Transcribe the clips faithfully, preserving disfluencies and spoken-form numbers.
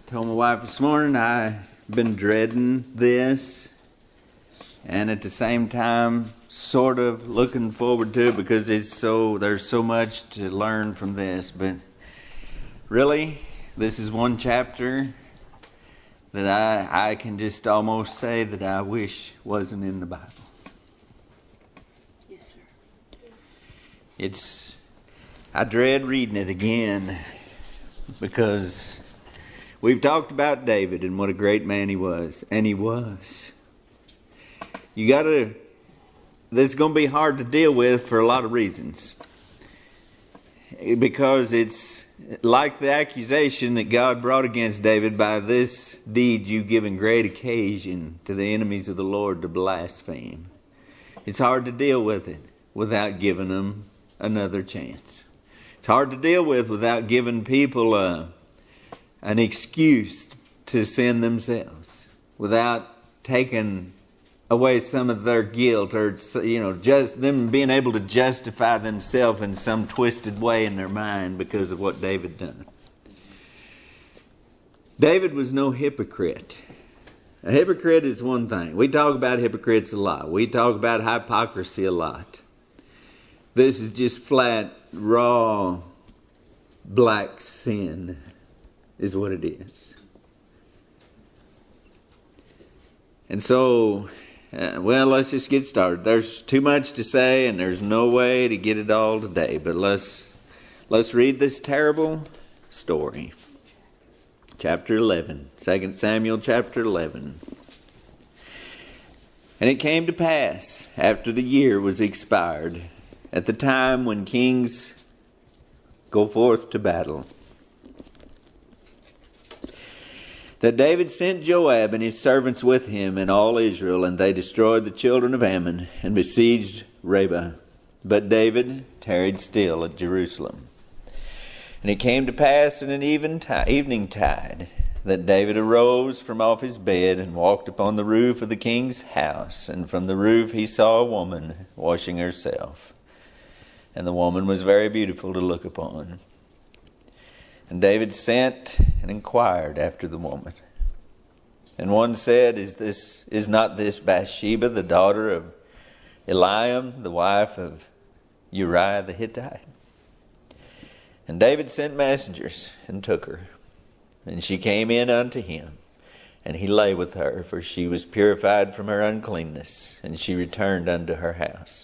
Told my wife this morning I've been dreading this, and at the same time sort of looking forward to it because it's so there's so much to learn from this. But really, this is one chapter that I I can just almost say that I wish wasn't in the Bible. Yes, sir. It's I dread reading it again because we've talked about David and what a great man he was, and he was. You got to. This is going to be hard to deal with for a lot of reasons, because it's like the accusation that God brought against David: by this deed you've given great occasion to the enemies of the Lord to blaspheme. It's hard to deal with it without giving them another chance. It's hard to deal with without giving people a, an excuse to sin themselves, without taking away some of their guilt, or, you know, just them being able to justify themselves in some twisted way in their mind because of what David done. David was no hypocrite. A hypocrite is one thing. We talk about hypocrites a lot. We talk about hypocrisy a lot. This is just flat, raw, black sin is what it is. And so, uh, well, let's just get started. There's too much to say, and there's no way to get it all today. But let's let's read this terrible story. Chapter eleven, Second Samuel chapter eleven. And it came to pass, after the year was expired, at the time when kings go forth to battle, that David sent Joab and his servants with him and all Israel, and they destroyed the children of Ammon and besieged Rabbah. But David tarried still at Jerusalem. And it came to pass in an even t- evening tide that David arose from off his bed and walked upon the roof of the king's house. And from the roof he saw a woman washing herself. And the woman was very beautiful to look upon. And David sent and inquired after the woman. And one said, Is this is not this Bathsheba, the daughter of Eliam, the wife of Uriah the Hittite? And David sent messengers and took her. And she came in unto him. And he lay with her, for she was purified from her uncleanness. And she returned unto her house.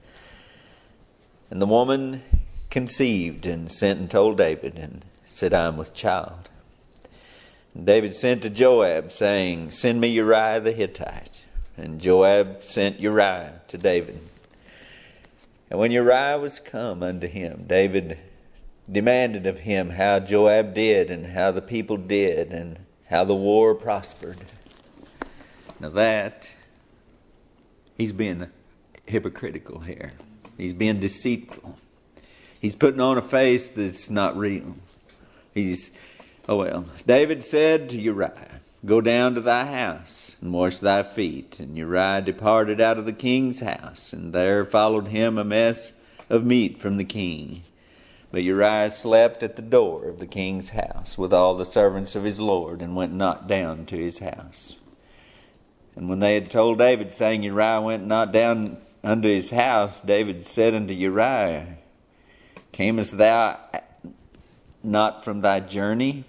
And the woman conceived and sent and told David, and said, I am with child. And David sent to Joab, saying, Send me Uriah the Hittite. And Joab sent Uriah to David. And when Uriah was come unto him, David demanded of him how Joab did, and how the people did, and how the war prospered. Now that, he's being hypocritical here. He's being deceitful. He's putting on a face that's not real. He's, oh well. David said to Uriah, Go down to thy house and wash thy feet. And Uriah departed out of the king's house, and there followed him a mess of meat from the king. But Uriah slept at the door of the king's house with all the servants of his lord, and went not down to his house. And when they had told David, saying, Uriah went not down unto his house, David said unto Uriah, Camest thou not from thy journey?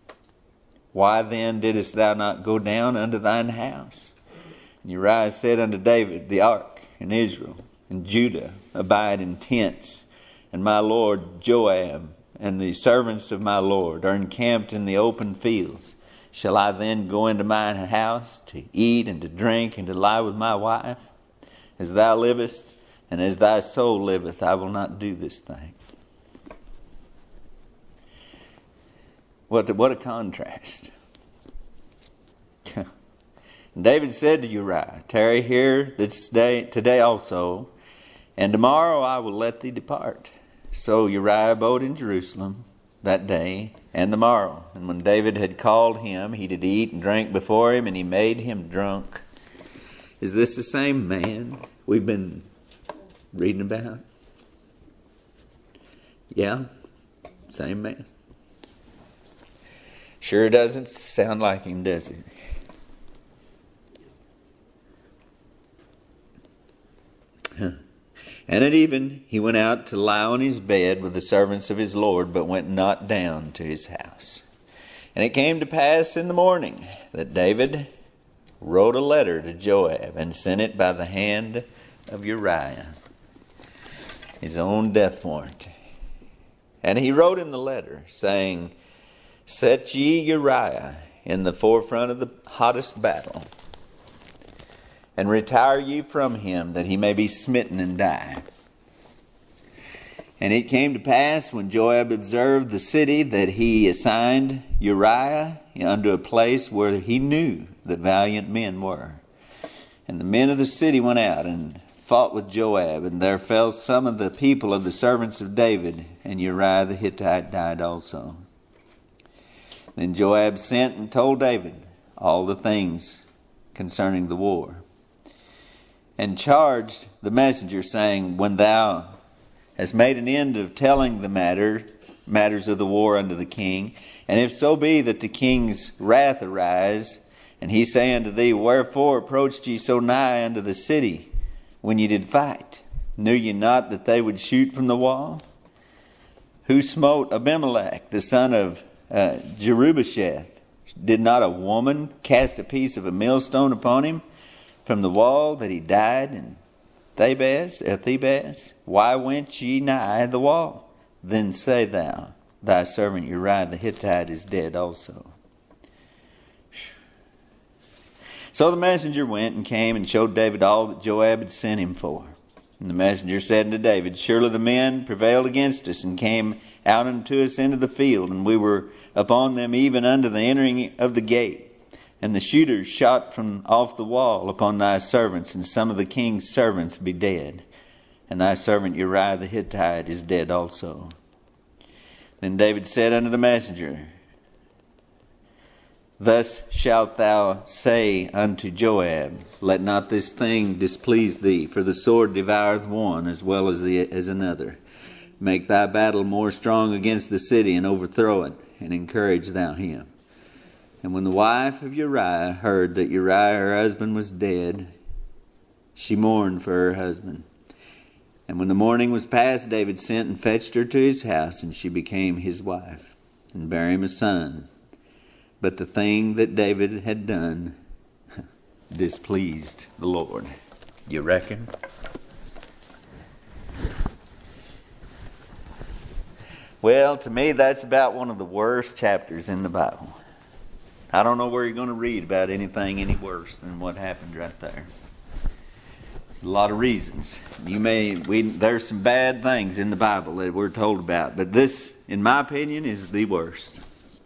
Why then didst thou not go down unto thine house? And Uriah said unto David, The ark and Israel and Judah abide in tents, and my lord Joab and the servants of my lord are encamped in the open fields. Shall I then go into mine house to eat and to drink and to lie with my wife? As thou livest, and as thy soul liveth, I will not do this thing. What, what a contrast. David said to Uriah, Tarry here this day, today also, and tomorrow I will let thee depart. So Uriah abode in Jerusalem that day and the morrow. And when David had called him, he did eat and drink before him, and he made him drunk. Is this the same man we've been reading about? Yeah, same man. Sure doesn't sound like him, does it? And at even he went out to lie on his bed with the servants of his Lord, but went not down to his house. And it came to pass in the morning that David wrote a letter to Joab and sent it by the hand of Uriah, his own death warrant. And he wrote in the letter, saying, Set ye Uriah in the forefront of the hottest battle, and retire ye from him, that he may be smitten and die. And it came to pass, when Joab observed the city, that he assigned Uriah unto a place where he knew that valiant men were. And the men of the city went out and fought with Joab, and there fell some of the people of the servants of David, and Uriah the Hittite died also. Then Joab sent and told David all the things concerning the war, and charged the messenger, saying, When thou hast made an end of telling the matter matters of the war unto the king, and if so be that the king's wrath arise, and he say unto thee, Wherefore approached ye so nigh unto the city when ye did fight? Knew ye not that they would shoot from the wall? Who smote Abimelech, the son of uh, Jerubbesheth? Did not a woman cast a piece of a millstone upon him from the wall, that he died in Thebez, uh, Thebez? Why went ye nigh the wall? Then say thou, Thy servant Uriah the Hittite is dead also. So the messenger went and came and showed David all that Joab had sent him for. And the messenger said unto David, Surely the men prevailed against us, and came out unto us into the field, and we were upon them even unto the entering of the gate. And the shooters shot from off the wall upon thy servants, and some of the king's servants be dead. And thy servant Uriah the Hittite is dead also. Then David said unto the messenger, Thus shalt thou say unto Joab, Let not this thing displease thee, for the sword devoureth one as well as, the, as another. Make thy battle more strong against the city, and overthrow it, and encourage thou him. And when the wife of Uriah heard that Uriah her husband was dead, she mourned for her husband. And when the morning was past, David sent and fetched her to his house, and she became his wife, and bare him a son. But the thing that David had done displeased the Lord. You reckon? Well, to me, that's about one of the worst chapters in the Bible. I don't know where you're going to read about anything any worse than what happened right there. There's a lot of reasons. You may we there's some bad things in the Bible that we're told about, but this, in my opinion, is the worst.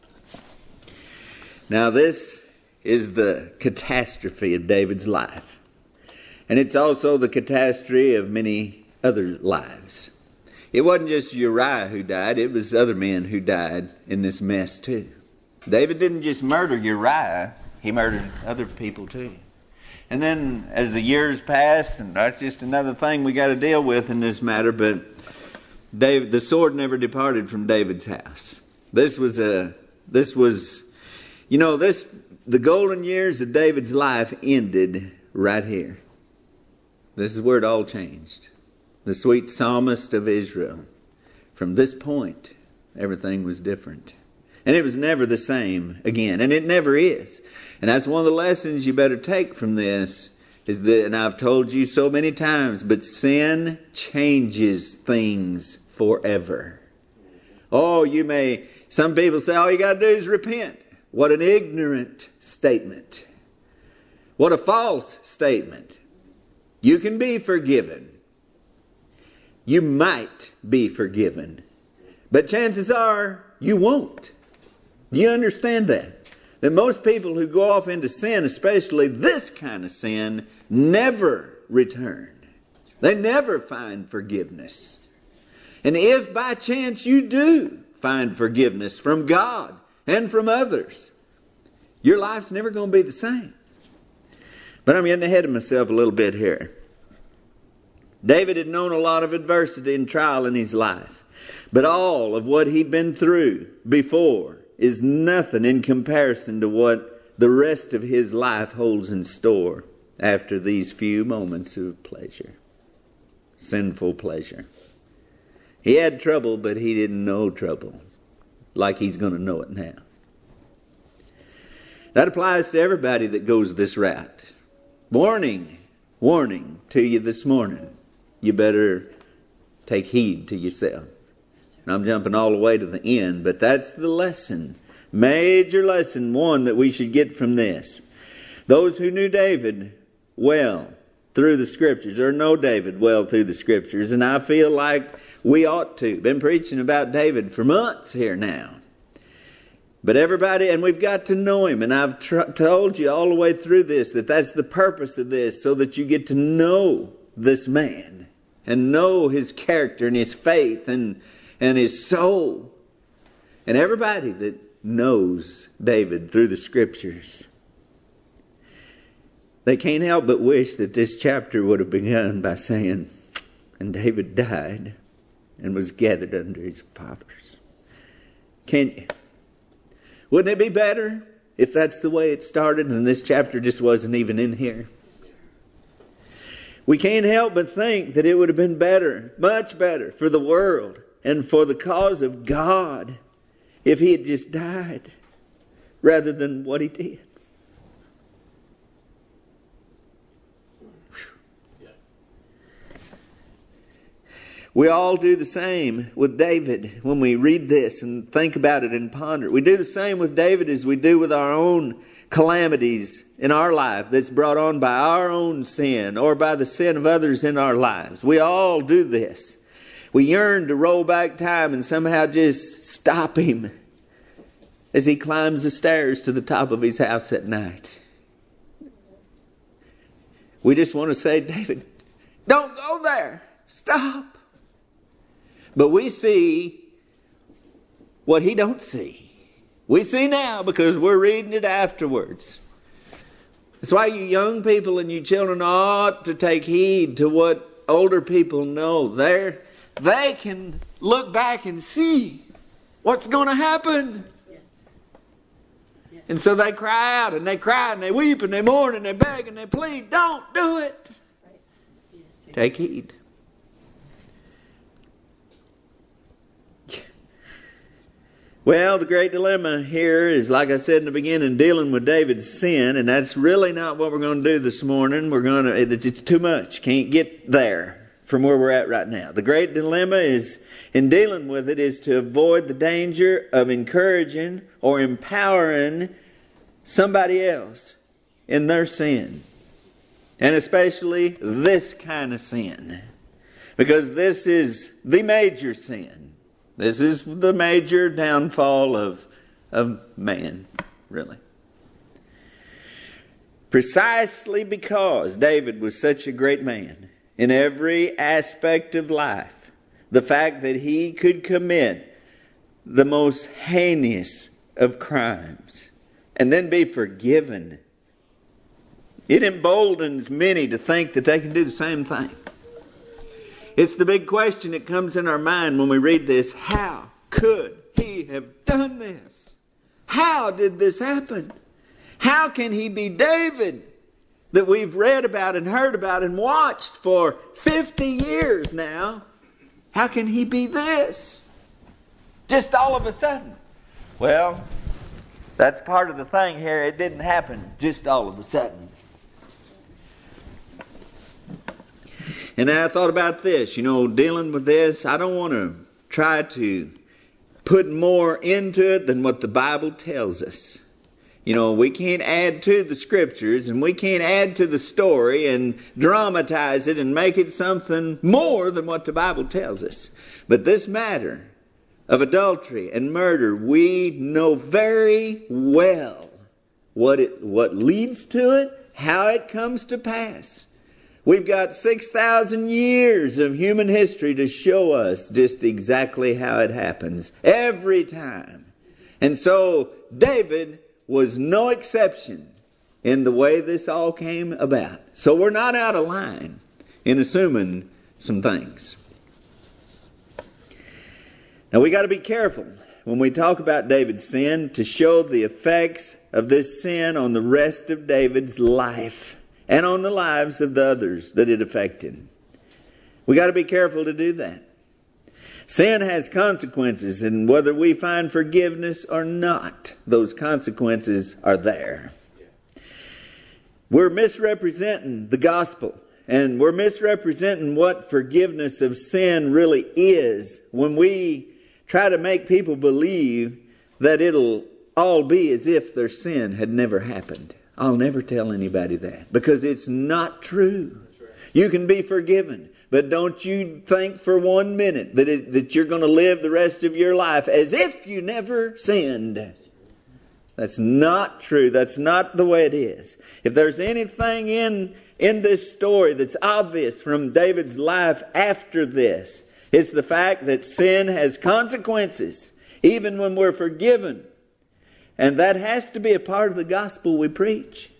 Now, this is the catastrophe of David's life. And it's also the catastrophe of many other lives. It wasn't just Uriah who died, it was other men who died in this mess too. David didn't just murder Uriah, he murdered other people too. And then as the years passed, and that's just another thing we got to deal with in this matter, but David, the sword never departed from David's house. This was a, this was, you know, this, the golden years of David's life ended right here. This is where it all changed. The sweet psalmist of Israel. From this point, everything was different. And it was never the same again. And it never is. And that's one of the lessons you better take from this. Is that, and I've told you so many times, but sin changes things forever. Oh, you may, some people say, all you got to do is repent. What an ignorant statement. What a false statement. You can be forgiven. You might be forgiven. But chances are you won't. Do you understand that? That most people who go off into sin, especially this kind of sin, never return. They never find forgiveness. And if by chance you do find forgiveness from God and from others, your life's never going to be the same. But I'm getting ahead of myself a little bit here. David had known a lot of adversity and trial in his life. But all of what he'd been through before is nothing in comparison to what the rest of his life holds in store after these few moments of pleasure. Sinful pleasure. He had trouble, but he didn't know trouble like he's going to know it now. That applies to everybody that goes this route. Warning, warning to you this morning. You better take heed to yourself. And I'm jumping all the way to the end, but that's the lesson. Major lesson one that we should get from this. Those who knew David well through the Scriptures, or know David well through the Scriptures, and I feel like we ought to. Been preaching about David for months here now. But everybody, and we've got to know him, and I've tr- told you all the way through this that that's the purpose of this, so that you get to know this man and know his character and his faith and, and his soul. And everybody that knows David through the Scriptures, they can't help but wish that this chapter would have begun by saying, and David died and was gathered under his fathers. Can you? Wouldn't it be better if that's the way it started and this chapter just wasn't even in here? We can't help but think that it would have been better, much better for the world and for the cause of God if he had just died rather than what he did. We all do the same with David when we read this and think about it and ponder it. We do the same with David as we do with our own calamities in our life that's brought on by our own sin or by the sin of others in our lives. We all do this. We yearn to roll back time and somehow just stop him as he climbs the stairs to the top of his house at night. We just want to say, David, don't go there. Stop. But we see what he don't see. We see now because we're reading it afterwards. That's why you young people and you children ought to take heed to what older people know. They're, they can look back and see what's going to happen. Yes. Yes. And so they cry out and they cry and they weep and they mourn and they beg and they plead. Don't do it. Right. Yes. Take heed. Well, the great dilemma here is, like I said in the beginning, dealing with David's sin, and that's really not what we're going to do this morning. We're going to, it's too much. Can't get there from where we're at right now. The great dilemma is, in dealing with it, is to avoid the danger of encouraging or empowering somebody else in their sin. And especially this kind of sin. Because this is the major sin. This is the major downfall of, of man, really. Precisely because David was such a great man in every aspect of life, the fact that he could commit the most heinous of crimes and then be forgiven, it emboldens many to think that they can do the same thing. It's the big question that comes in our mind when we read this. How could he have done this? How did this happen? How can he be David that we've read about and heard about and watched for fifty years now? How can he be this? Just all of a sudden. Well, that's part of the thing here. It didn't happen just all of a sudden. And I thought about this, you know, dealing with this. I don't want to try to put more into it than what the Bible tells us. You know, we can't add to the Scriptures and we can't add to the story and dramatize it and make it something more than what the Bible tells us. But this matter of adultery and murder, we know very well what it, what leads to it, how it comes to pass. We've got six thousand years of human history to show us just exactly how it happens every time. And so David was no exception in the way this all came about. So we're not out of line in assuming some things. Now we got to be careful when we talk about David's sin to show the effects of this sin on the rest of David's life and on the lives of the others that it affected. We got to be careful to do that. Sin has consequences, and whether we find forgiveness or not, those consequences are there. We're misrepresenting the gospel, and we're misrepresenting what forgiveness of sin really is when we try to make people believe that it'll all be as if their sin had never happened. I'll never tell anybody that, because it's not true. You can be forgiven, but don't you think for one minute that it, that you're going to live the rest of your life as if you never sinned. That's not true. That's not the way it is. If there's anything in, in this story that's obvious from David's life after this, it's the fact that sin has consequences, even when we're forgiven. And that has to be a part of the gospel we preach.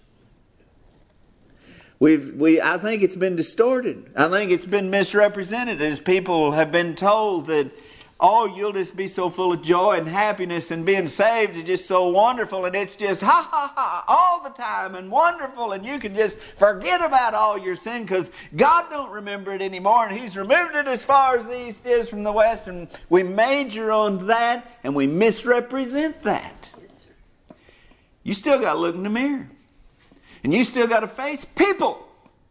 We've, we, I think it's been distorted. I think it's been misrepresented as people have been told that, oh, you'll just be so full of joy and happiness, and being saved is just so wonderful, and it's just ha ha ha all the time and wonderful, and you can just forget about all your sin because God don't remember it anymore, and He's removed it as far as the east is from the west. And we major on that, and we misrepresent that. You still got to look in the mirror. And you still got to face people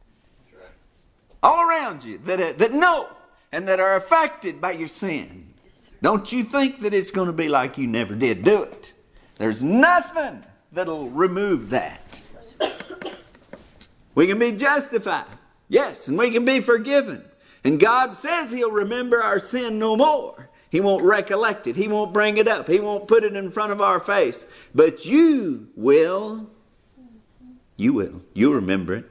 all around you that, that know and that are affected by your sin. Don't you think that it's going to be like you never did do it. There's nothing that'll remove that. We can be justified. Yes, and we can be forgiven. And God says He'll remember our sin no more. He won't recollect it. He won't bring it up. He won't put it in front of our face. But you will. You will. You'll remember it.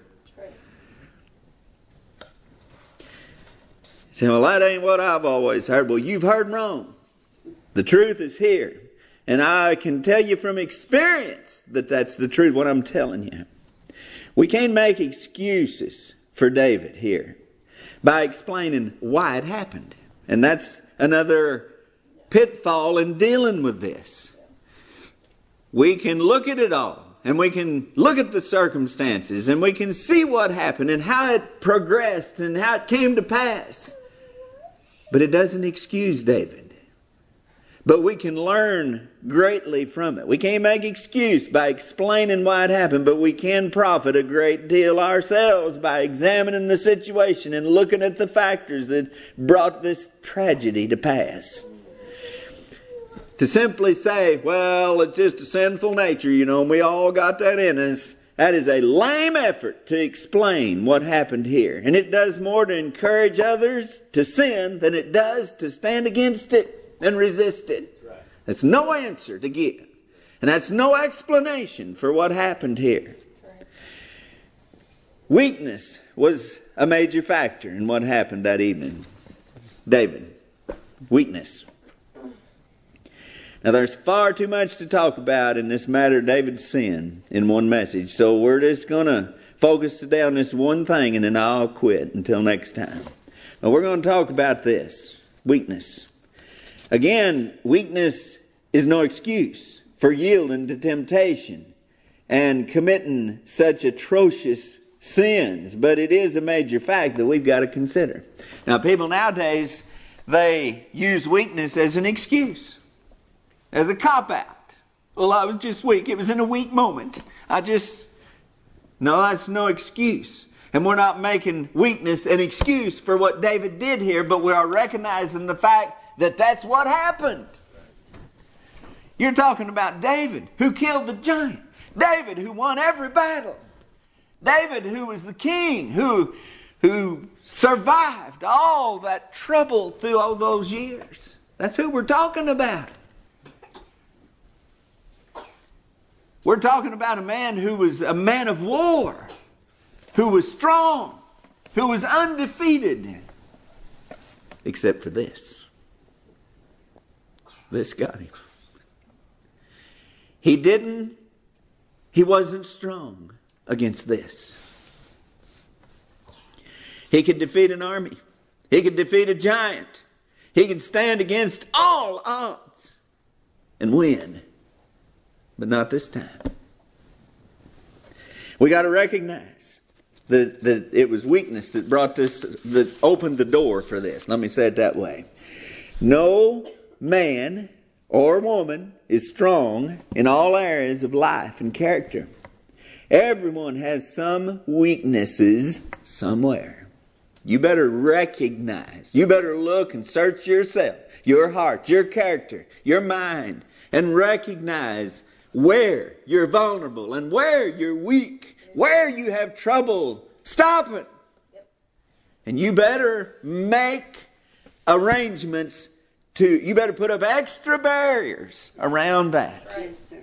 You say, well, that ain't what I've always heard. Well, you've heard wrong. The truth is here. And I can tell you from experience that that's the truth, what I'm telling you. We can't make excuses for David here by explaining why it happened. And that's another pitfall in dealing with this. We can look at it all. And we can look at the circumstances, and we can see what happened and how it progressed and how it came to pass. But it doesn't excuse David. But we can learn greatly from it. We can't make excuse by explaining why it happened, but we can profit a great deal ourselves by examining the situation and looking at the factors that brought this tragedy to pass. To simply say, well, it's just a sinful nature, you know, and we all got that in us. That is a lame effort to explain what happened here. And it does more to encourage others to sin than it does to stand against it and resist it. Right. That's no answer to give. And that's no explanation for what happened here. Right. Weakness was a major factor in what happened that evening. David, weakness. Now, there's far too much to talk about in this matter of David's sin in one message. So we're just going to focus today on this one thing, and then I'll quit until next time. Now, we're going to talk about this, weakness. Again, weakness is no excuse for yielding to temptation and committing such atrocious sins. But it is a major fact that we've got to consider. Now, people nowadays, they use weakness as an excuse. As a cop-out. Well, I was just weak. It was in a weak moment. I just... No, that's no excuse. And we're not making weakness an excuse for what David did here, but we are recognizing the fact that that's what happened. You're talking about David, who killed the giant. David, who won every battle. David, who was the king, who, who survived all that trouble through all those years. That's who we're talking about. We're talking about a man who was a man of war, who was strong, who was undefeated, except for this. This got him. He didn't, he wasn't strong against this. He could defeat an army. He could defeat a giant. He could stand against all odds. and win. But not this time. We got to recognize that, that it was weakness that brought this, that opened the door for this. Let me say it that way. No man or woman is strong in all areas of life and character. Everyone has some weaknesses somewhere. You better recognize, you better look and search yourself, your heart, your character, your mind, and recognize where you're vulnerable and where you're weak, where you have trouble. Stop it. And you better make arrangements to, you better put up extra barriers around that. Right, sir.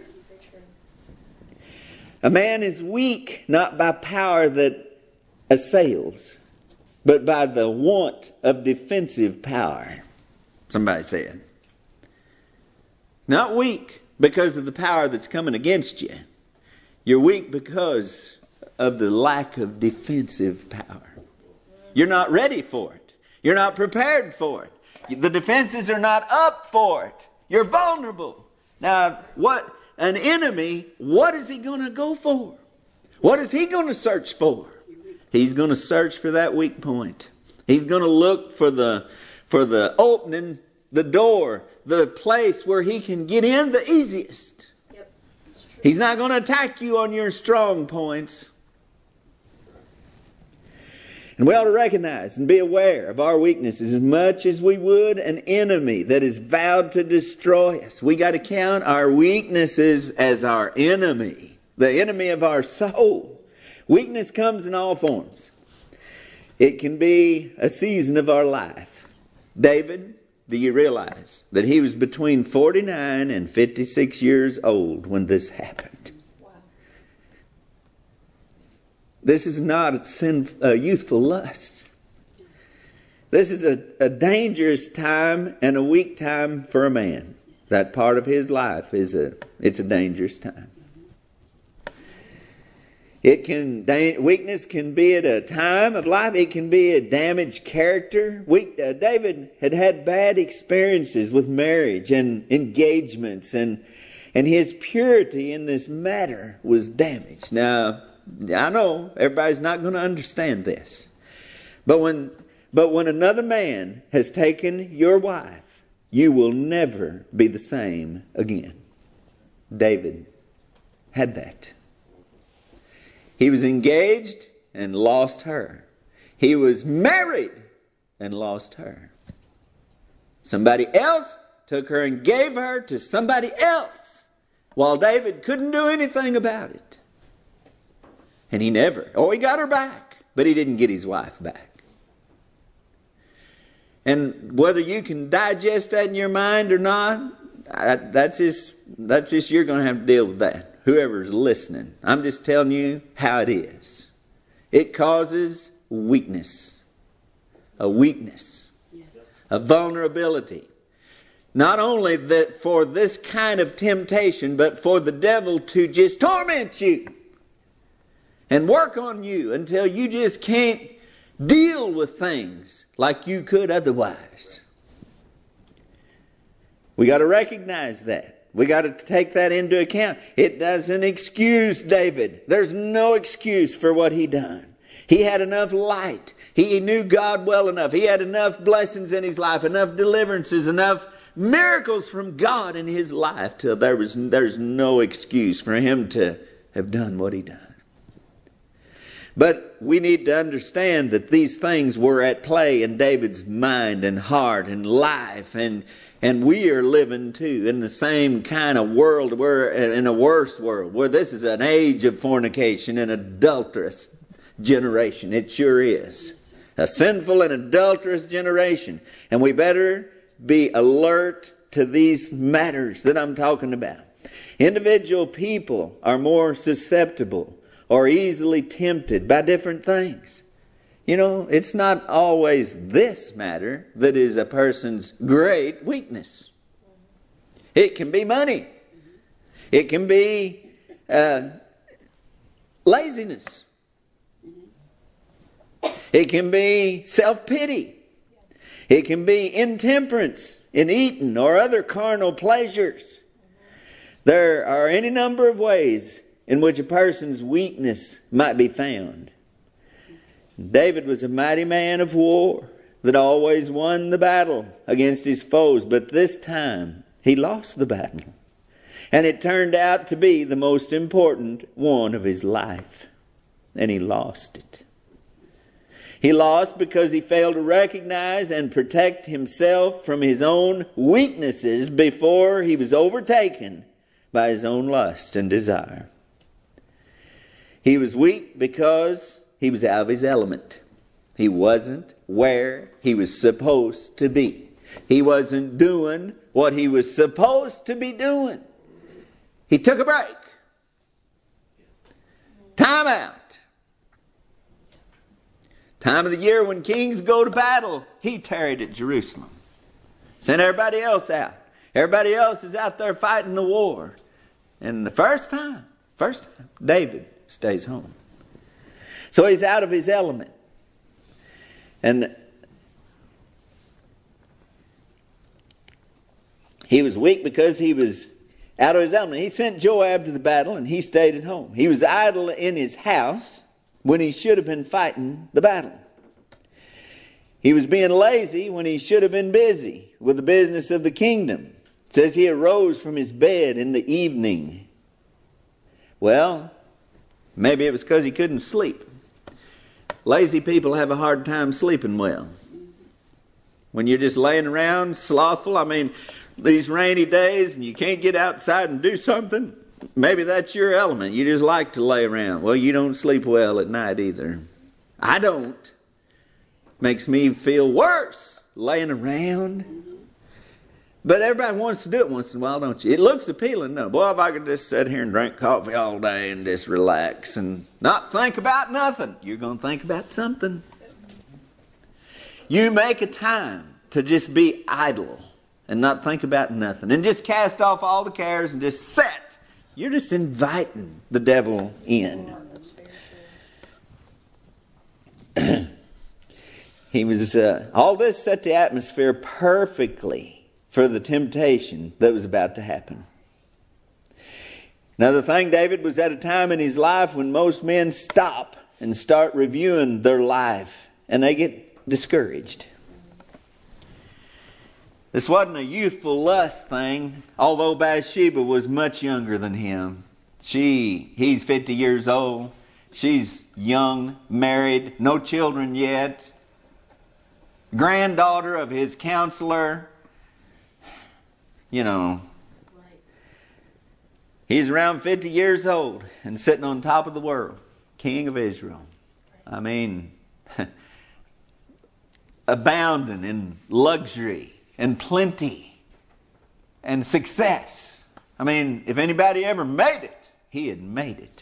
A man is weak not by power that assails, but by the want of defensive power. Somebody said. Not weak because of the power that's coming against you. You're weak because of the lack of defensive power. You're not ready for it. You're not prepared for it. The defenses are not up for it. You're vulnerable. Now, what an enemy, what is he going to go for? What is he going to search for? He's going to search for that weak point. He's going to look for the for the opening, the door, the place where he can get in the easiest. Yep, that's true. He's not going to attack you on your strong points. And we ought to recognize and be aware of our weaknesses as much as we would an enemy that is vowed to destroy us. We got to count our weaknesses as our enemy, the enemy of our soul. Weakness comes in all forms. It can be a season of our life. David, do you realize that he was between forty-nine and fifty-six years old when this happened? Wow. This is not a, sin, a youthful lust. This is a, a dangerous time and a weak time for a man. That part of his life is a it's a dangerous time. It can weakness can be at a time of life. It can be a damaged character. Weak, uh, David had had bad experiences with marriage and engagements, and and his purity in this matter was damaged. Now, I know everybody's not going to understand this, but when but when another man has taken your wife, you will never be the same again. David had that. He was engaged and lost her. He was married and lost her. Somebody else took her and gave her to somebody else, while David couldn't do anything about it. And he never, oh, he got her back, but he didn't get his wife back. And whether you can digest that in your mind or not, that's just, that's just, you're going to have to deal with that. Whoever's listening, I'm just telling you how it is. It causes weakness. A weakness. Yes. A vulnerability. Not only that for this kind of temptation, but for the devil to just torment you and work on you until you just can't deal with things like you could otherwise. We got to recognize that. We got to take that into account. It doesn't excuse David. There's no excuse for what he done. He had enough light. He knew God well enough. He had enough blessings in his life, enough deliverances, enough miracles from God in his life till there was there's no excuse for him to have done what he done. But we need to understand that these things were at play in David's mind and heart and life, and And we are living too in the same kind of world. We're in a worse world where this is an age of fornication and adulterous generation. It sure is. A sinful and adulterous generation. And we better be alert to these matters that I'm talking about. Individual people are more susceptible or easily tempted by different things. You know, it's not always this matter that is a person's great weakness. It can be money. It can be uh, laziness. It can be self-pity. It can be intemperance in eating or other carnal pleasures. There are any number of ways in which a person's weakness might be found. David was a mighty man of war that always won the battle against his foes, but this time he lost the battle. And it turned out to be the most important one of his life. And he lost it. He lost because he failed to recognize and protect himself from his own weaknesses before he was overtaken by his own lust and desire. He was weak because he was out of his element. He wasn't where he was supposed to be. He wasn't doing what he was supposed to be doing. He took a break. Time out. Time of the year when kings go to battle, he tarried at Jerusalem. Sent everybody else out. Everybody else is out there fighting the war. And the first time, first time, David stays home. So he's out of his element. And he was weak because he was out of his element. He sent Joab to the battle and he stayed at home. He was idle in his house when he should have been fighting the battle. He was being lazy when he should have been busy with the business of the kingdom. It says he arose from his bed in the evening. Well, maybe it was because he couldn't sleep. Lazy people have a hard time sleeping well. When you're just laying around, slothful, I mean, these rainy days and you can't get outside and do something, maybe that's your element. You just like to lay around. Well, you don't sleep well at night either. I don't. Makes me feel worse laying around. But everybody wants to do it once in a while, don't you? It looks appealing, no? Boy, if I could just sit here and drink coffee all day and just relax and not think about nothing. You're going to think about something. You make a time to just be idle and not think about nothing. And just cast off all the cares and just sit. You're just inviting the devil in. He was, uh, all this set the atmosphere perfectly for the temptation that was about to happen. Another thing, David was at a time in his life when most men stop and start reviewing their life and they get discouraged. This wasn't a youthful lust thing, although Bathsheba was much younger than him. She, he's fifty years old. She's young, married, no children yet. Granddaughter of his counselor. You know, he's around fifty years old and sitting on top of the world, king of Israel. I mean, abounding in luxury and plenty and success. I mean, if anybody ever made it, he had made it.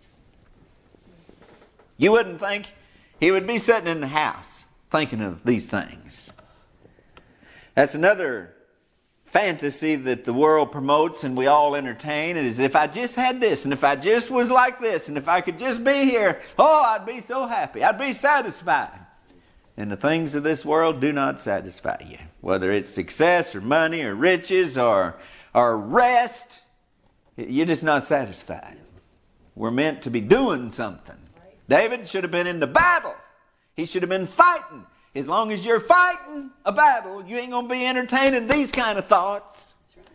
You wouldn't think he would be sitting in the house thinking of these things. That's another fantasy that the world promotes and we all entertain. It is, if I just had this and if I just was like this and if I could just be here, oh, I'd be so happy. I'd be satisfied. And the things of this world do not satisfy you. Whether it's success or money or riches or, or rest, you're just not satisfied. We're meant to be doing something. David should have been in the battle. He should have been fighting. As long as you're fighting a battle, you ain't going to be entertaining these kind of thoughts.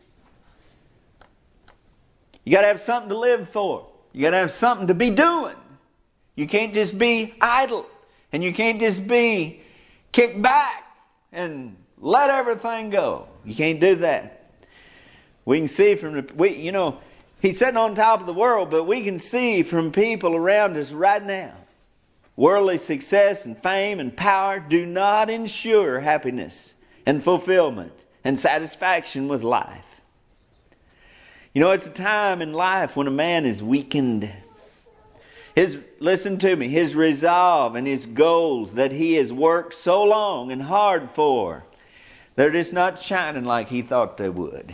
You got to have something to live for. You got to have something to be doing. You can't just be idle. And you can't just be kicked back and let everything go. You can't do that. We can see from the, we, you know, he's sitting on top of the world, but we can see from people around us right now. Worldly success and fame and power do not ensure happiness and fulfillment and satisfaction with life. You know, it's a time in life when a man is weakened. His, listen to me, his resolve and his goals that he has worked so long and hard for, they're just not shining like he thought they would.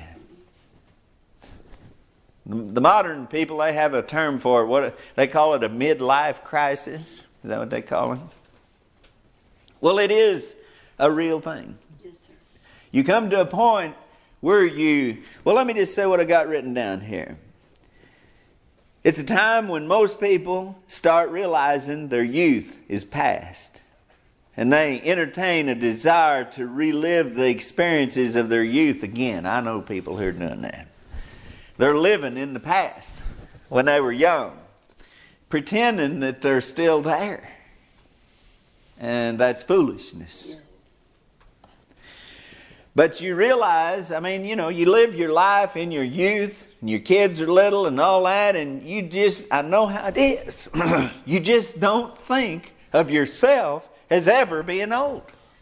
The modern people, they have a term for it. What they call it, a midlife crisis. Is that what they call it? Well, it is a real thing. Yes, sir. You come to a point where you... Well, let me just say what I got written down here. It's a time when most people start realizing their youth is past. And they entertain a desire to relive the experiences of their youth again. I know people who are doing that. They're living in the past when they were young, pretending that they're still there. And that's foolishness. Yes. But you realize, I mean, you know, you live your life in your youth, and your kids are little and all that, and you just, I know how it is. You just don't think of yourself as ever being old.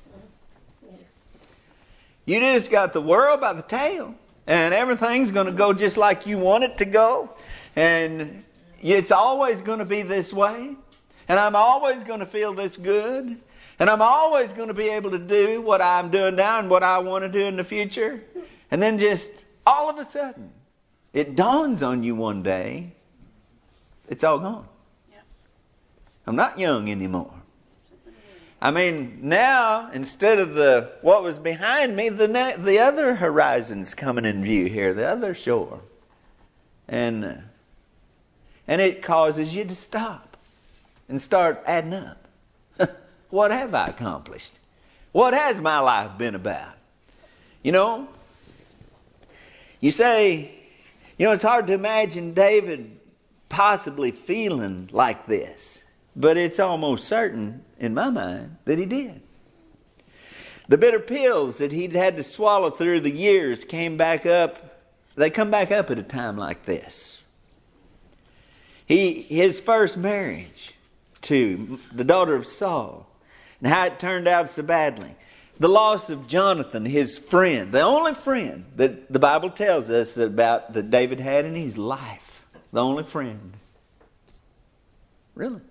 You just got the world by the tail, and everything's going to go just like you want it to go, and it's always going to be this way, and I'm always going to feel this good, and I'm always going to be able to do what I'm doing now and what I want to do in the future. And then just all of a sudden, it dawns on you one day, it's all gone. I'm not young anymore. I mean, now, instead of the what was behind me, the ne- the other horizon's coming in view here, the other shore. And, uh, and it causes you to stop and start adding up. What have I accomplished? What has my life been about? You know, you say, you know, it's hard to imagine David possibly feeling like this. But it's almost certain, in my mind, that he did. The bitter pills that he'd had to swallow through the years came back up. They come back up at a time like this. He, his first marriage to the daughter of Saul, and how it turned out so badly. The loss of Jonathan, his friend, the only friend that the Bible tells us about that David had in his life. The only friend. Really?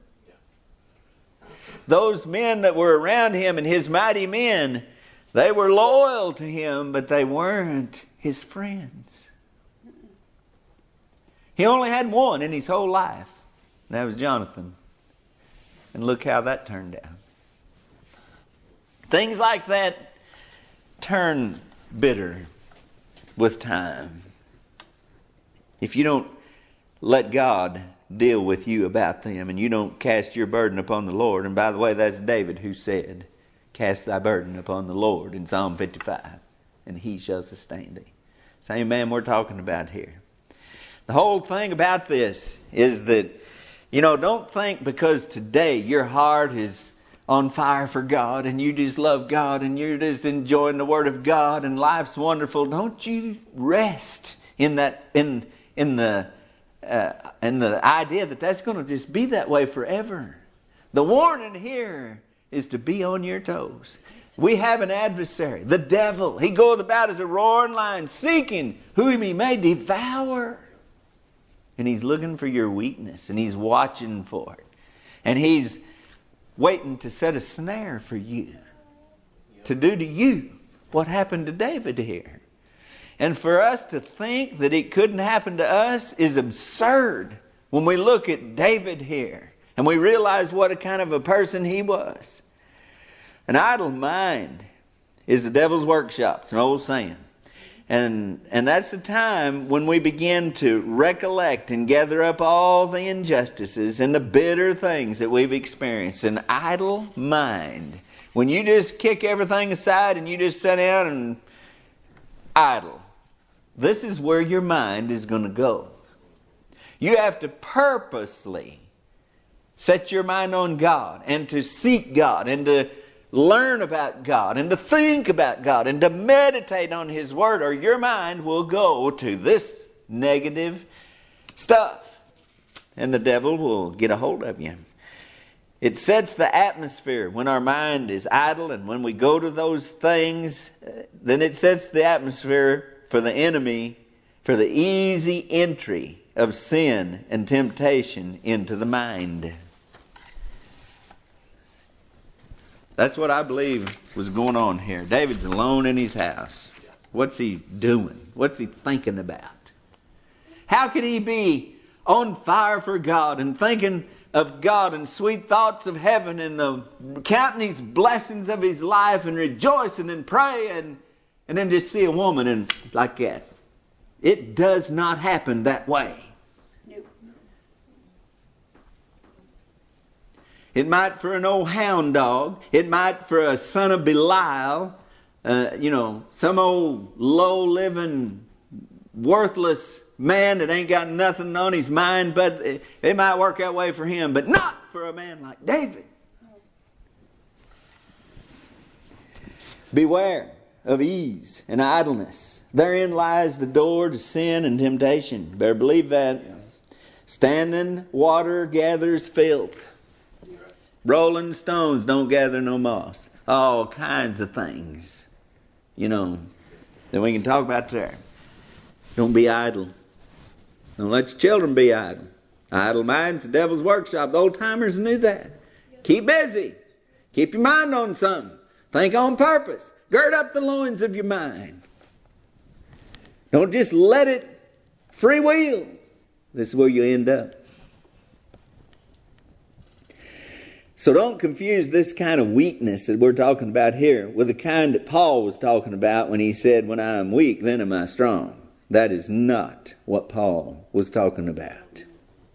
Those men that were around him and his mighty men, they were loyal to him, but they weren't his friends. He only had one in his whole life, and that was Jonathan. And look how that turned out. Things like that turn bitter with time. If you don't let God deal with you about them, and you don't cast your burden upon the Lord. And by the way, that's David who said, cast thy burden upon the Lord in Psalm fifty-five, and he shall sustain thee. Same man we're talking about here. The whole thing about this is that, you know, don't think because today your heart is on fire for God and you just love God and you're just enjoying the Word of God and life's wonderful. Don't you rest in that, in in the uh, in the idea that that's going to just be that way forever. The warning here is to be on your toes. We have an adversary, the devil. He goeth about as a roaring lion, seeking whom he may devour. And he's looking for your weakness, and he's watching for it. And he's waiting to set a snare for you, to do to you what happened to David here. And for us to think that it couldn't happen to us is absurd when we look at David here and we realize what a kind of a person he was. An idle mind is the devil's workshop. It's an old saying. And and that's the time when we begin to recollect and gather up all the injustices and the bitter things that we've experienced. An idle mind. When you just kick everything aside and you just sit down and idle. This is where your mind is going to go. You have to purposely set your mind on God and to seek God and to learn about God and to think about God and to meditate on His Word, or your mind will go to this negative stuff and the devil will get a hold of you. It sets the atmosphere when our mind is idle, and when we go to those things, then it sets the atmosphere for the enemy, for the easy entry of sin and temptation into the mind. That's what I believe was going on here. David's alone in his house. What's he doing? What's he thinking about? How could he be on fire for God and thinking of God and sweet thoughts of heaven and the, counting these blessings of his life and rejoicing and praying, and then just see a woman and like that. It does not happen that way. It might for an old hound dog. It might for a son of Belial. Uh, you know, some old low-living, worthless man that ain't got nothing on his mind. But it, it might work that way for him. But not for a man like David. Beware of ease and idleness. Therein lies the door to sin and temptation. Better believe that. Standing water gathers filth. Rolling stones don't gather no moss. All kinds of things, you know, that we can talk about there. Don't be idle. Don't let your children be idle. Idle minds, the devil's workshop. The old timers knew that. Keep busy. Keep your mind on something. Think on purpose. Gird up the loins of your mind. Don't just let it free wheel. This is where you end up. So don't confuse this kind of weakness that we're talking about here with the kind that Paul was talking about when he said, when I am weak, then am I strong. That is not what Paul was talking about.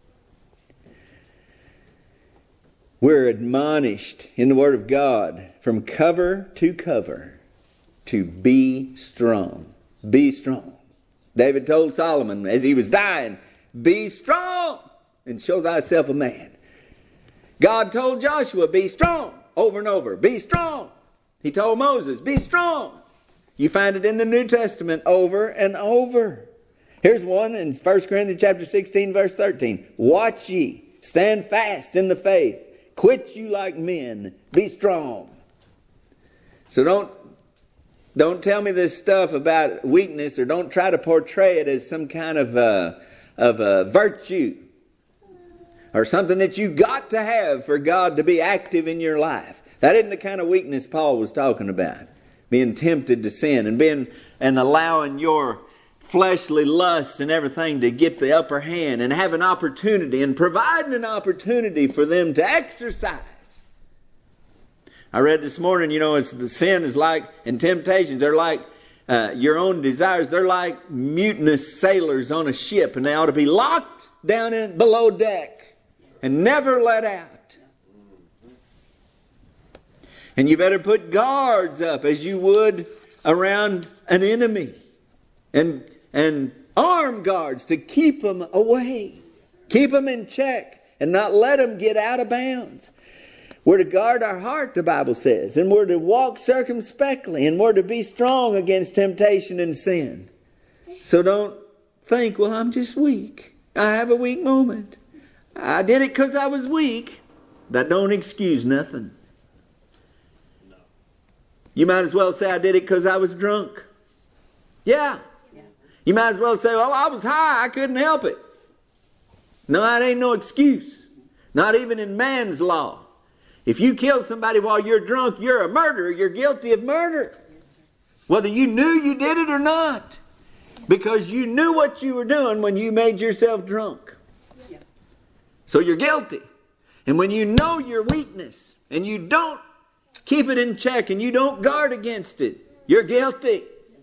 We're admonished in the Word of God from cover to cover to be strong. Be strong. David told Solomon as he was dying, be strong and show thyself a man. God told Joshua, be strong, over and over. Be strong. He told Moses, be strong. You find it in the New Testament over and over. Here's one in First Corinthians chapter sixteen, verse thirteen. Watch ye, stand fast in the faith. Quit you like men. Be strong. So don't, don't tell me this stuff about weakness, or don't try to portray it as some kind of a, of a virtue. Or something that you got to have for God to be active in your life. That isn't the kind of weakness Paul was talking about. Being tempted to sin and being and allowing your fleshly lust and everything to get the upper hand and have an opportunity and providing an opportunity for them to exercise. I read this morning, you know, it's the sin is like, and temptations, they're like uh, your own desires. They're like mutinous sailors on a ship, and they ought to be locked down in below deck and never let out. And you better put guards up as you would around an enemy. And, and arm guards to keep them away. Keep them in check and not let them get out of bounds. We're to guard our heart, the Bible says. And we're to walk circumspectly. And we're to be strong against temptation and sin. So don't think, well, I'm just weak. I have a weak moment. I did it because I was weak. That don't excuse nothing. No. You might as well say I did it because I was drunk. Yeah. yeah. You might as well say, well, I was high. I couldn't help it. No, that ain't no excuse. Not even in man's law. If you kill somebody while you're drunk, you're a murderer. You're guilty of murder. Whether you knew you did it or not. Because you knew what you were doing when you made yourself drunk. So you're guilty. And when you know your weakness and you don't keep it in check and you don't guard against it, you're guilty.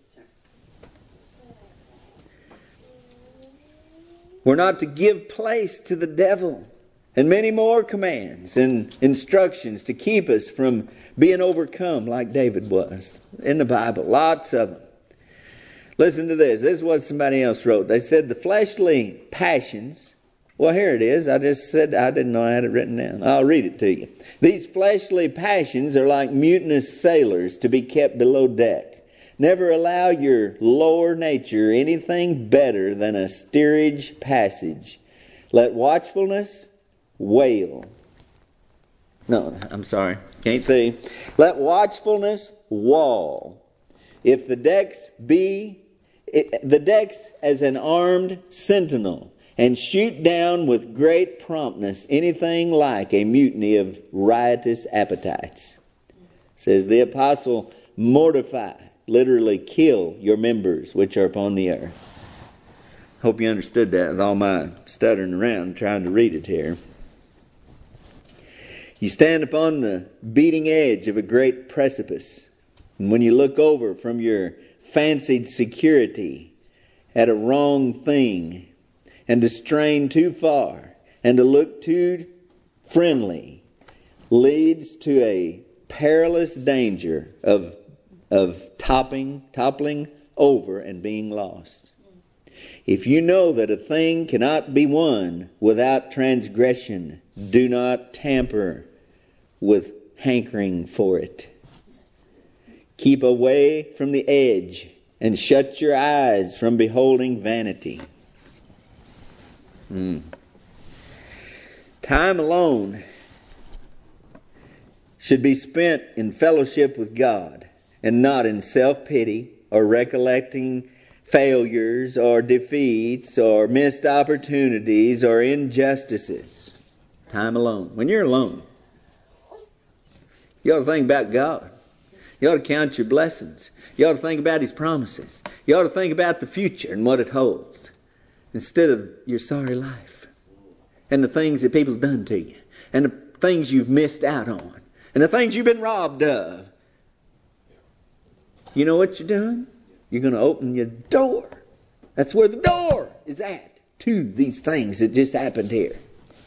We're not to give place to the devil. And many more commands and instructions to keep us from being overcome like David was in the Bible. Lots of them. Listen to this. This is what somebody else wrote. They said the fleshly passions. Well, here it is. I just said, I didn't know I had it written down. I'll read it to you. These fleshly passions are like mutinous sailors to be kept below deck. Never allow your lower nature anything better than a steerage passage. Let watchfulness wail. No, I'm sorry. Can't see. Let watchfulness wall. If the decks be, it, the decks as an armed sentinel, and shoot down with great promptness anything like a mutiny of riotous appetites. Says the apostle, mortify, literally kill your members which are upon the earth. Hope you understood that with all my stuttering around trying to read it here. You stand upon the beating edge of a great precipice. And when you look over from your fancied security at a wrong thing, and to strain too far, and to look too friendly, leads to a perilous danger of, of topping, toppling over and being lost. If you know that a thing cannot be won without transgression, do not tamper with hankering for it. Keep away from the edge and shut your eyes from beholding vanity. Mm. Time alone should be spent in fellowship with God and not in self-pity or recollecting failures or defeats or missed opportunities or injustices. Time alone. When you're alone, you ought to think about God. You ought to count your blessings. You ought to think about His promises. You ought to think about the future and what it holds, instead of your sorry life and the things that people's done to you and the things you've missed out on and the things you've been robbed of. You know what you're doing? You're going to open your door. That's where the door is at, to these things that just happened here.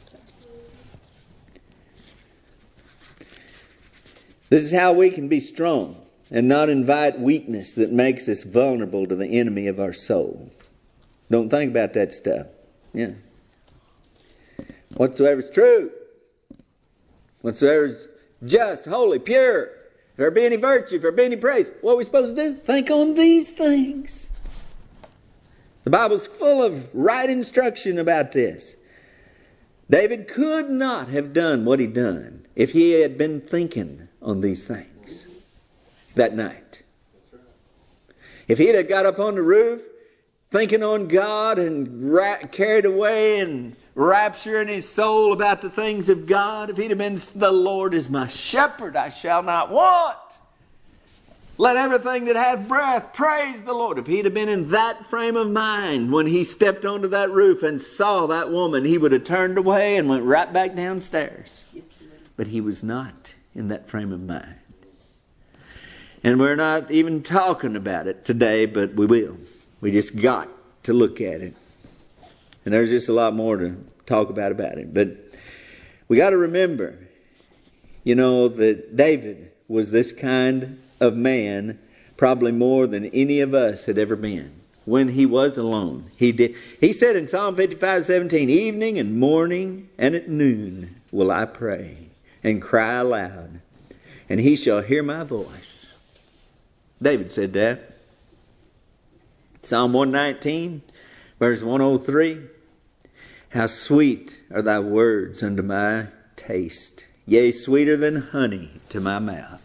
This is how we can be strong and not invite weakness that makes us vulnerable to the enemy of our soul. Don't think about that stuff. Yeah. Whatsoever is true, whatsoever is just, holy, pure, if there be any virtue, if there be any praise, what are we supposed to do? Think on these things. The Bible's full of right instruction about this. David could not have done what he done if he had been thinking on these things that night. If he'd have got up on the roof thinking on God and ra- carried away and rapture in his soul about the things of God, if he'd have been, the Lord is my shepherd, I shall not want. Let everything that hath breath praise the Lord. If he'd have been in that frame of mind when he stepped onto that roof and saw that woman, he would have turned away and went right back downstairs. But he was not in that frame of mind. And we're not even talking about it today, but we will. We just got to look at it. And there's just a lot more to talk about about it. But we got to remember, you know, that David was this kind of man probably more than any of us had ever been. When he was alone, he did. He said in Psalm fifty-five seventeen, evening and morning and at noon will I pray and cry aloud, and he shall hear my voice. David said that. Psalm one nineteen, verse one oh three. How sweet are thy words unto my taste, yea, sweeter than honey to my mouth.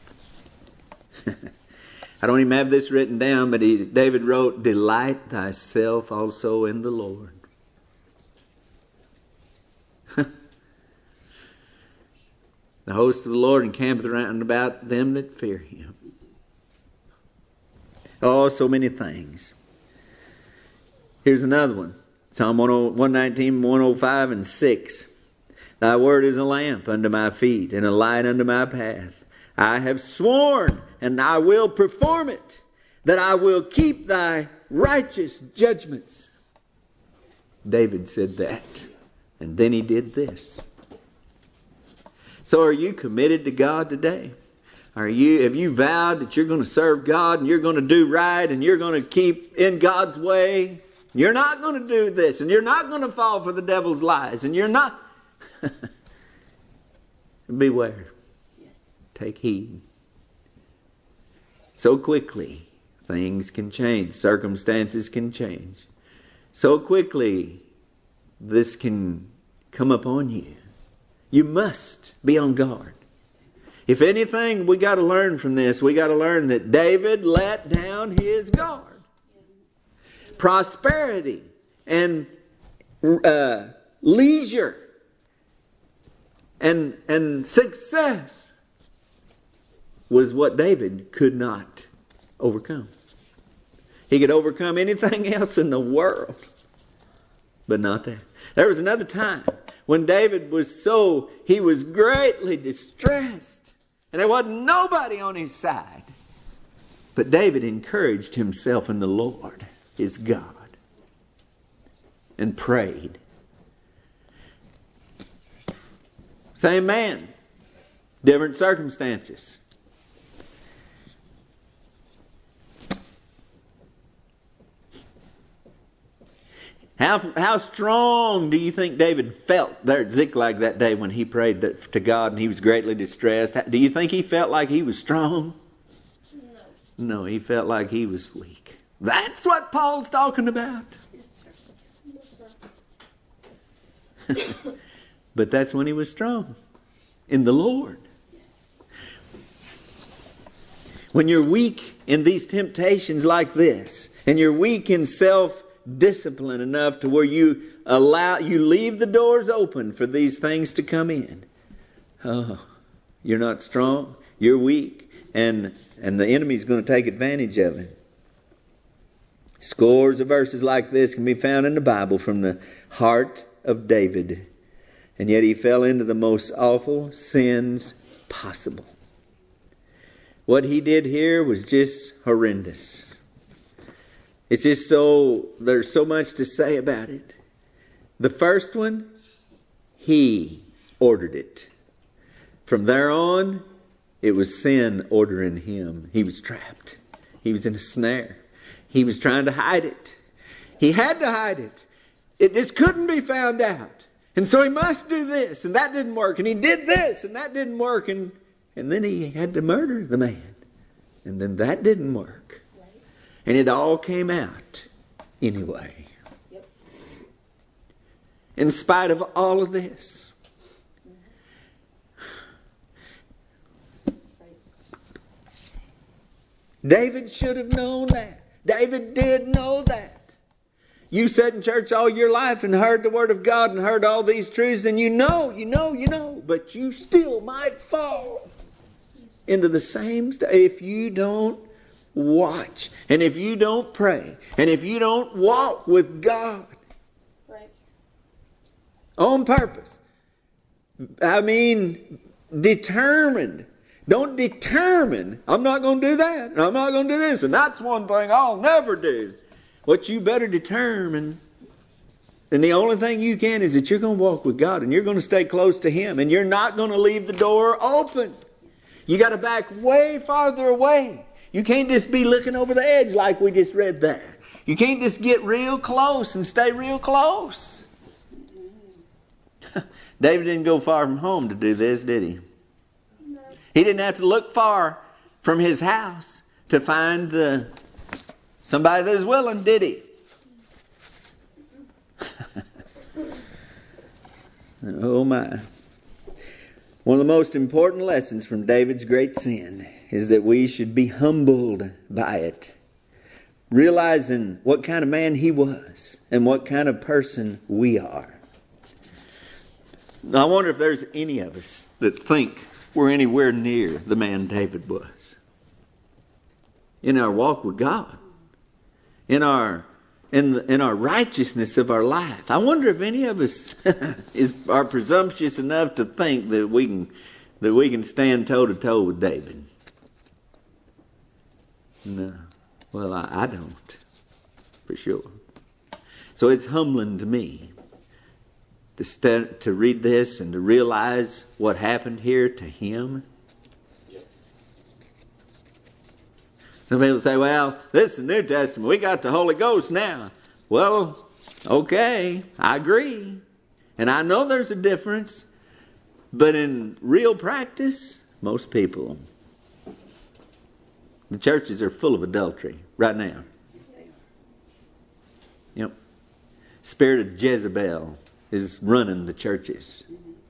I don't even have this written down, but he, David wrote, delight thyself also in the Lord. The host of the Lord encampeth round about them that fear Him. Oh, so many things. Here's another one. Psalm one nineteen, one oh five and six. Thy word is a lamp unto my feet and a light unto my path. I have sworn and I will perform it, that I will keep thy righteous judgments. David said that. And then he did this. So are you committed to God today? Are you, have you vowed that you're going to serve God and you're going to do right and you're going to keep in God's way? You're not going to do this and you're not going to fall for the devil's lies and you're not... Beware. Yes. Take heed. So quickly things can change. Circumstances can change. So quickly this can come upon you. You must be on guard. If anything we got to learn from this, we got to learn that David let down his guard. Prosperity and uh, leisure and, and success was what David could not overcome. He could overcome anything else in the world, but not that. There was another time when David was so, he was greatly distressed. And there wasn't nobody on his side. But David encouraged himself in the Lord, his God, and prayed. Same man, different circumstances. How how strong do you think David felt there at Ziklag that day when he prayed that, to God and he was greatly distressed? Do you think he felt like he was strong? No. No, he felt like he was weak. That's what Paul's talking about. Yes, sir. Yes, sir. But that's when he was strong in the Lord. When you're weak in these temptations like this, and you're weak in self-discipline enough to where you allow, you leave the doors open for these things to come in. Oh, you're not strong. You're weak, and and the enemy's going to take advantage of it. Scores of verses like this can be found in the Bible from the heart of David. And yet he fell into the most awful sins possible. What he did here was just horrendous. It's just so, there's so much to say about it. The first one, he ordered it. From there on, it was sin ordering him. He was trapped. He was in a snare. He was trying to hide it. He had to hide it. It just couldn't be found out. And so he must do this, and that didn't work. And he did this, and that didn't work. And, and then he had to murder the man. And then that didn't work. Right. And it all came out anyway. Yep. In spite of all of this. Right. David should have known that. David did know that. You sat in church all your life and heard the Word of God and heard all these truths, and you know, you know, you know, but you still might fall into the same state if you don't watch, and if you don't pray, and if you don't walk with God. Right. On purpose. I mean, determined. Don't determine, I'm not going to do that, and I'm not going to do this, and that's one thing I'll never do. What you better determine, and the only thing you can is that you're going to walk with God and you're going to stay close to Him and you're not going to leave the door open. You got to back way farther away. You can't just be looking over the edge like we just read there. You can't just get real close and stay real close. David didn't go far from home to do this, did he? No. He didn't have to look far from his house to find the somebody that was willing, did he? Oh my. One of the most important lessons from David's great sin is that we should be humbled by it. Realizing what kind of man he was and what kind of person we are. Now, I wonder if there's any of us that think we're anywhere near the man David was. In our walk with God. In our in in our righteousness of our life. I wonder if any of us is are presumptuous enough to think that we can that we can stand toe to toe with David. No. Well, I, I don't. For sure. So it's humbling to me to st- to read this and to realize what happened here to him. Some people say, well, this is the New Testament. We got the Holy Ghost now. Well, okay, I agree. And I know there's a difference. But in real practice, most people, the churches are full of adultery right now. Yep. Spirit of Jezebel is running the churches.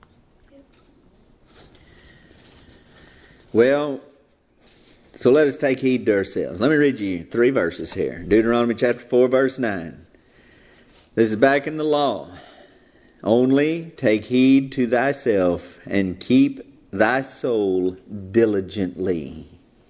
Well, so let us take heed to ourselves. Let me read you three verses here. Deuteronomy chapter four, verse nine. This is back in the law. Only take heed to thyself and keep thy soul diligently,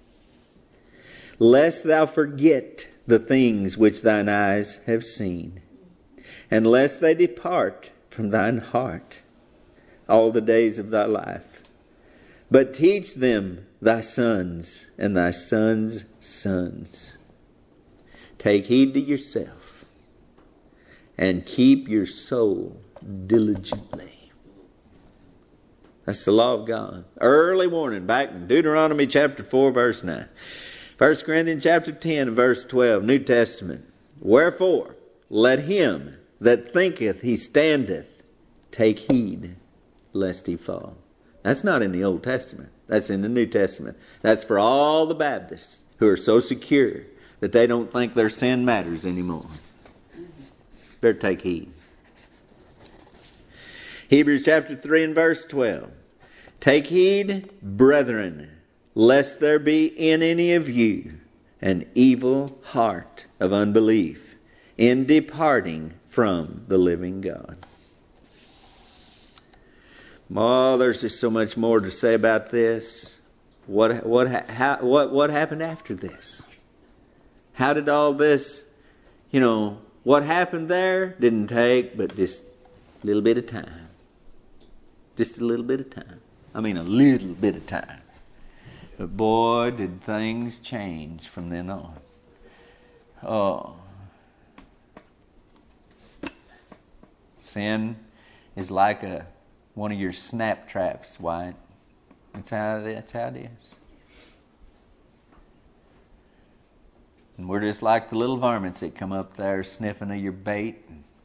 lest thou forget the things which thine eyes have seen, and lest they depart from thine heart all the days of thy life. But teach them thy sons and thy sons' sons. Take heed to yourself and keep your soul diligently. That's the law of God. Early warning back in Deuteronomy chapter four verse nine. First Corinthians chapter ten verse twelve, New Testament. Wherefore, let him that thinketh he standeth take heed lest he fall. That's not in the Old Testament. That's in the New Testament. That's for all the Baptists who are so secure that they don't think their sin matters anymore. Better take heed. Hebrews chapter three and verse twelve. Take heed, brethren, lest there be in any of you an evil heart of unbelief in departing from the living God. Oh, there's just so much more to say about this. What what how, what what happened after this? How did all this, you know, what happened there didn't take but just a little bit of time. Just a little bit of time. I mean, a little bit of time. But boy, did things change from then on. Oh. Sin is like a one of your snap traps, Wyatt. That's how, that's how it is. And we're just like the little varmints that come up there sniffing of your bait.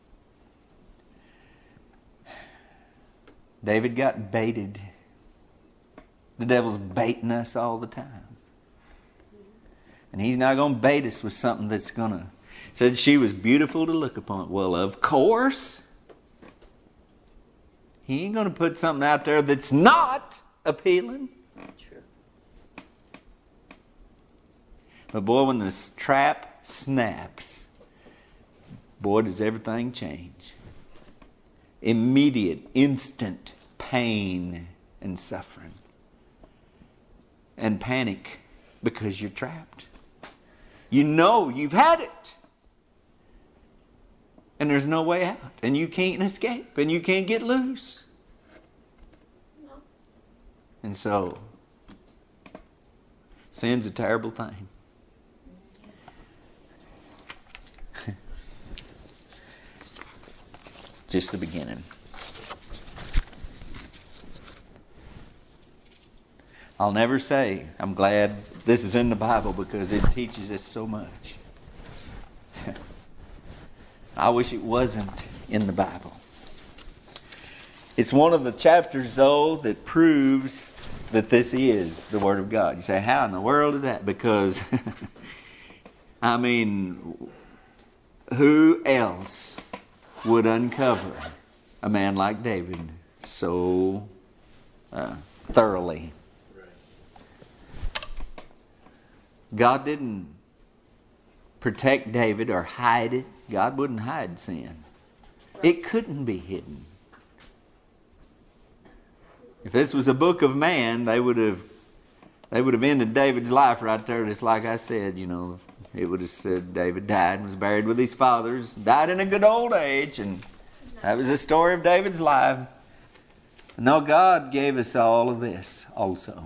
David got baited. The devil's baiting us all the time. And he's not going to bait us with something that's going to... Said she was beautiful to look upon. Well, of course. He ain't going to put something out there that's not appealing. True. But boy, when the trap snaps, boy, does everything change. Immediate, instant pain and suffering. And panic because you're trapped. You know you've had it. And there's no way out. And you can't escape. And you can't get loose. No. And so, sin's a terrible thing. Just the beginning. I'll never say, I'm glad this is in the Bible because it teaches us so much. I wish it wasn't in the Bible. It's one of the chapters, though, that proves that this is the Word of God. You say, how in the world is that? Because, I mean, who else would uncover a man like David so uh, thoroughly? God didn't protect David or hide it. God wouldn't hide sin. It couldn't be hidden. If this was a book of man, they would have they would have ended David's life right there, just like I said, you know. It would have said David died and was buried with his fathers, died in a good old age, and that was the story of David's life. No, God gave us all of this also.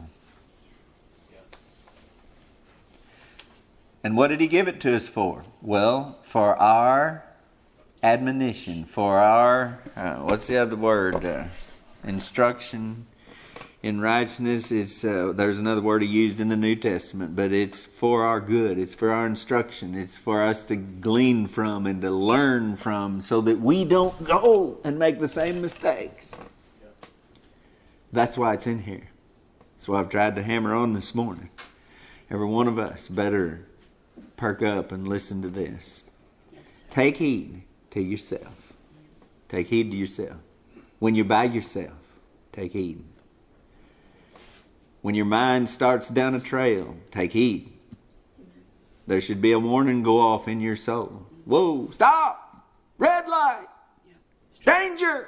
And what did He give it to us for? Well, for our admonition, for our, uh, what's the other word? Uh, instruction in righteousness. It's uh, there's another word He used in the New Testament, but it's for our good. It's for our instruction. It's for us to glean from and to learn from so that we don't go and make the same mistakes. That's why it's in here. That's why I've tried to hammer on this morning. Every one of us better perk up and listen to this. Yes, Take heed to yourself. Take heed to yourself. When you're by yourself, take heed. When your mind starts down a trail, take heed. There should be a warning go off in your soul. Whoa, stop! Red light! Danger!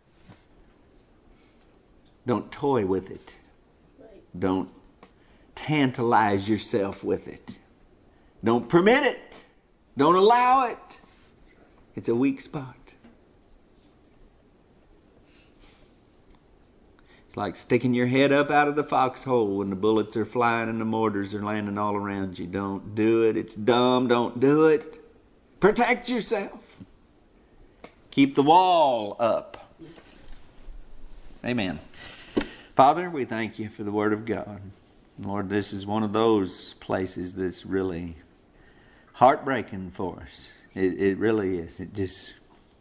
Don't toy with it. right. Don't tantalize yourself with it. Don't permit it. Don't allow it. It's a weak spot. It's like sticking your head up out of the foxhole when the bullets are flying and the mortars are landing all around you. Don't do it. It's dumb. Don't do it. Protect yourself. Keep the wall up. Yes, sir. Amen. Father, we thank you for the Word of God. Lord, this is one of those places that's really heartbreaking for us. It, it really is. It just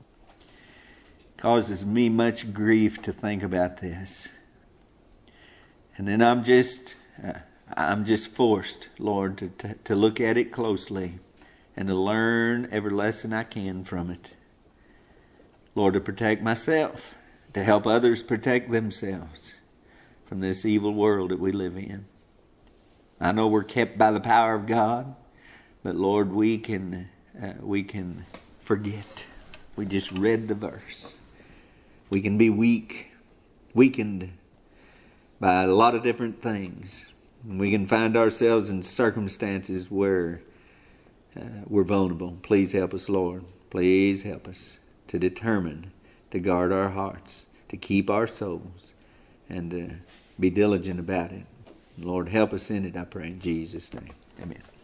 causes me much grief to think about this. And then I'm just, uh, I'm just forced, Lord, to, to to look at it closely and to learn every lesson I can from it. Lord, to protect myself, to help others protect themselves from this evil world that we live in. I know we're kept by the power of God, but Lord, we can uh, we can forget. We just read the verse. We can be weak, weakened by a lot of different things. We can find ourselves in circumstances where uh, we're vulnerable. Please help us, Lord. Please help us to determine to guard our hearts, to keep our souls, and to be diligent about it. Lord, help us in it, I pray in Jesus' name. Amen.